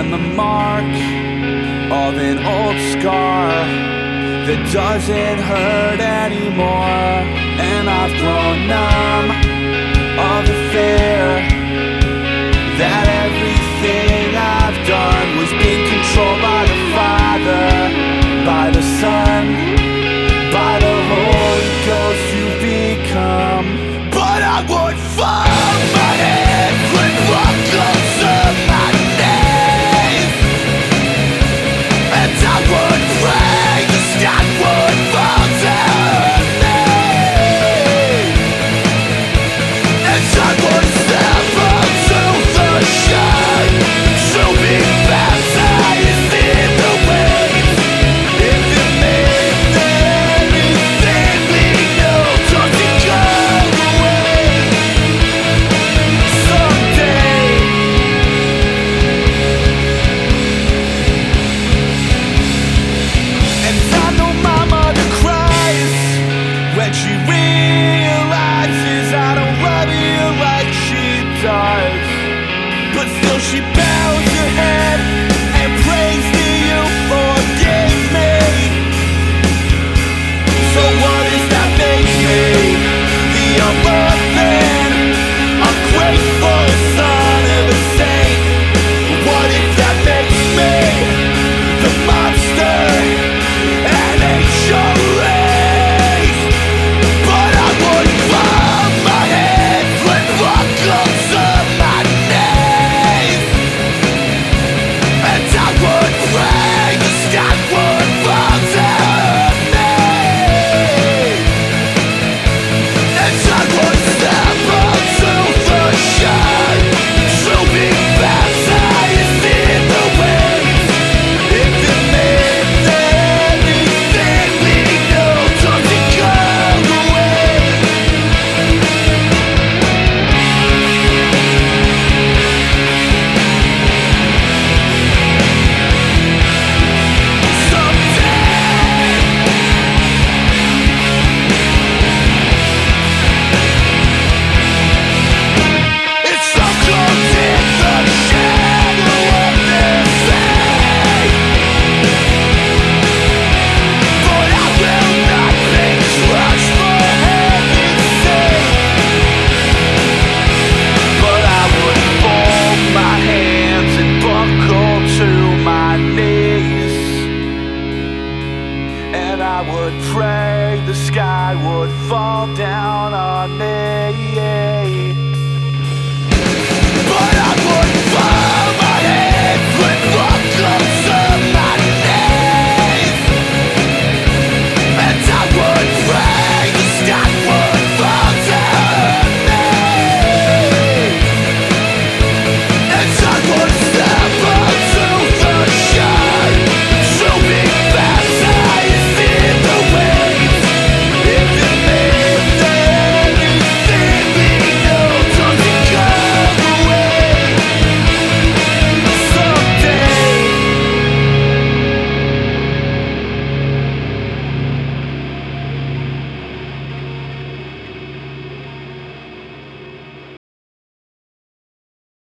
on the mark of an old scar that doesn't hurt anymore. And I've grown numb of the fear that everything I've done was being controlled by the Father, by the Son, by the Holy Ghost you become. But I would fall my head when buckle to my knees, and I would pray the sky would fall down me, and I would step up to the shine to be baptized in the waves. If it means anything we know, doesn't go away someday. And I know my mother cries when she realizes I don't love you like she does. But still she bows her head and prays that you forgave me. So what does that make me? The unloving, ungrateful son of a saint. What if that makes me the monster and angel raised? But I would bow my head when buckle to my knees, and I would pray the sky would fall down me, and I would step up to the shine to be baptized in the waves. If it means anything we know, doesn't go away someday. It's so close in the shadow of this thing, but I will not be crushed for heaven's sake. But I would fold my hands and buckle to my knees, and I would pray the sky would fall down on me.